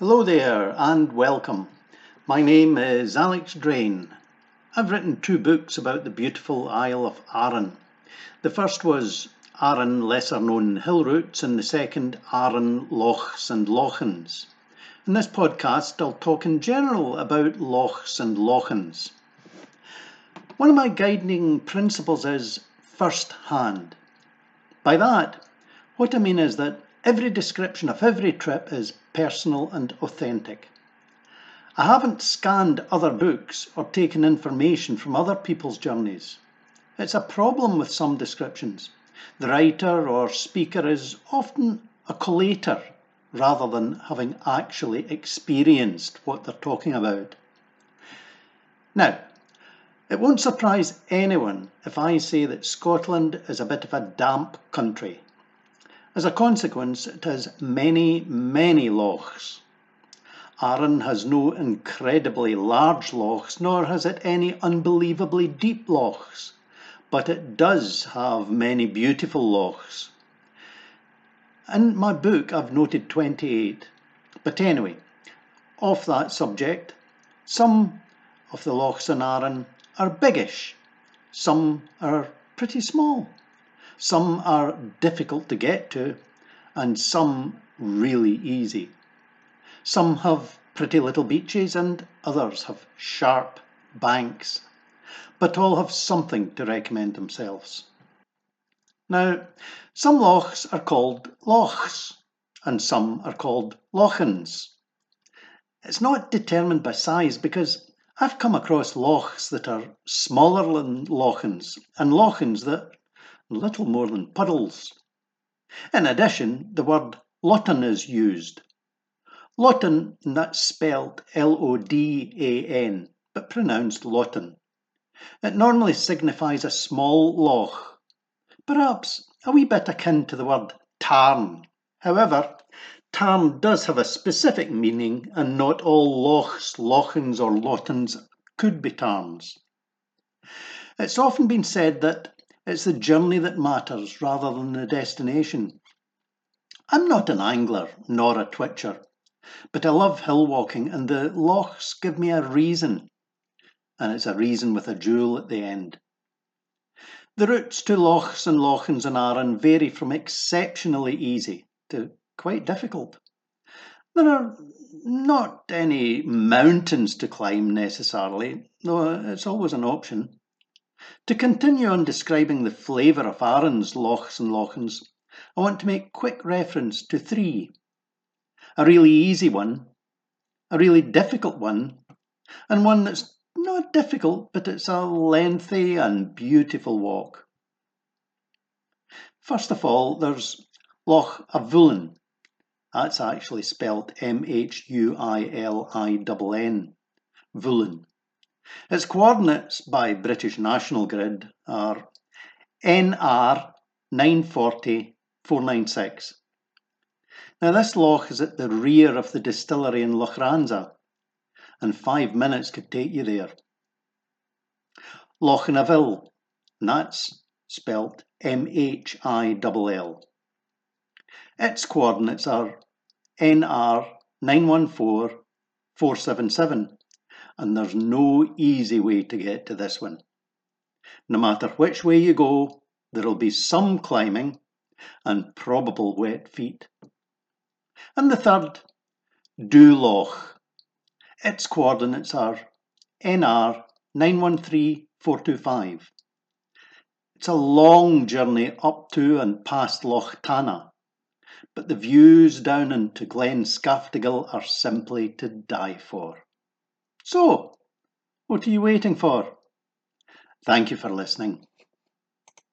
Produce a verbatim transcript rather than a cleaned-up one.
Hello there and welcome. My name is Alex Drain. I've written two books about the beautiful Isle of Arran. The first was Arran Lesser Known Hill Routes and the second Arran Lochs and Lochans. In this podcast I'll talk in general about lochs and lochans. One of my guiding principles is first hand. By that, what I mean is that every description of every trip is personal and authentic. I haven't scanned other books or taken information from other people's journeys. It's a problem with some descriptions. The writer or speaker is often a collator rather than having actually experienced what they're talking about. Now, it won't surprise anyone if I say that Scotland is a bit of a damp country. As a consequence, it has many, many lochs. Arran has no incredibly large lochs, nor has it any unbelievably deep lochs, but it does have many beautiful lochs. In my book, I've noted twenty-eight. But anyway, off that subject, some of the lochs in Arran are biggish, some are pretty small. Some are difficult to get to, and some really easy. Some have pretty little beaches, and others have sharp banks, but all have something to recommend themselves. Now, some lochs are called lochs, and some are called lochans. It's not determined by size because I've come across lochs that are smaller than lochans, and lochans that little more than puddles. In addition, the word lotan is used. Lotan, that's spelled L O D A N, but pronounced lotan. It normally signifies a small loch, perhaps a wee bit akin to the word tarn. However, tarn does have a specific meaning, and not all lochs, lochans or lotans could be tarns. It's often been said that it's the journey that matters rather than the destination. I'm not an angler nor a twitcher, but I love hill walking and the lochs give me a reason, and it's a reason with a jewel at the end. The routes to lochs and lochans in Arran vary from exceptionally easy to quite difficult. There are not any mountains to climb necessarily, though it's always an option. To continue on describing the flavour of Arran's lochs and lochans, I want to make quick reference to three. A really easy one, a really difficult one, and one that's not difficult, but it's a lengthy and beautiful walk. First of all, there's Loch Avulin. That's actually spelled M H U I L I N N, Vulin. Its coordinates by British National Grid are N R nine four zero four nine six. Now this loch is at the rear of the distillery in Lochranza, and five minutes could take you there. Loch Naville, and that's spelt M H I L L. Its coordinates are N R nine one four four seven seven. And there's no easy way to get to this one. No matter which way you go, there'll be some climbing and probable wet feet. And the third, Dhu Loch. Its coordinates are N R nine one three four two five. It's a long journey up to and past Loch Tana, but the views down into Glen Scaffdegil are simply to die for. So, what are you waiting for? Thank you for listening.